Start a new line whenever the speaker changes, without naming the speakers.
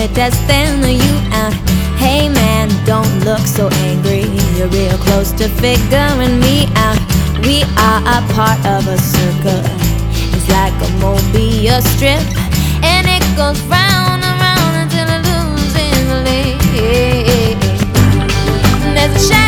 me testing you out. Hey man, don't look so angry. You're real close to figuring me out. We are a part of a circle. It's like a Mobius strip, and it goes round and round until it loses the lead. There's a shadow